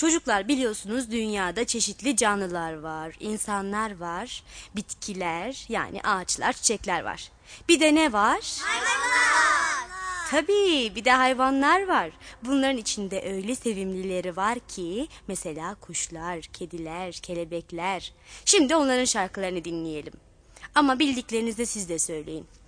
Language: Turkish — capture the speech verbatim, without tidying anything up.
Çocuklar biliyorsunuz dünyada çeşitli canlılar var, insanlar var, bitkiler yani ağaçlar, çiçekler var. Bir de ne var? Hayvanlar. Tabii bir de hayvanlar var. Bunların içinde öyle sevimlileri var ki mesela kuşlar, kediler, kelebekler. Şimdi onların şarkılarını dinleyelim. Ama bildiklerinizi de siz de söyleyin.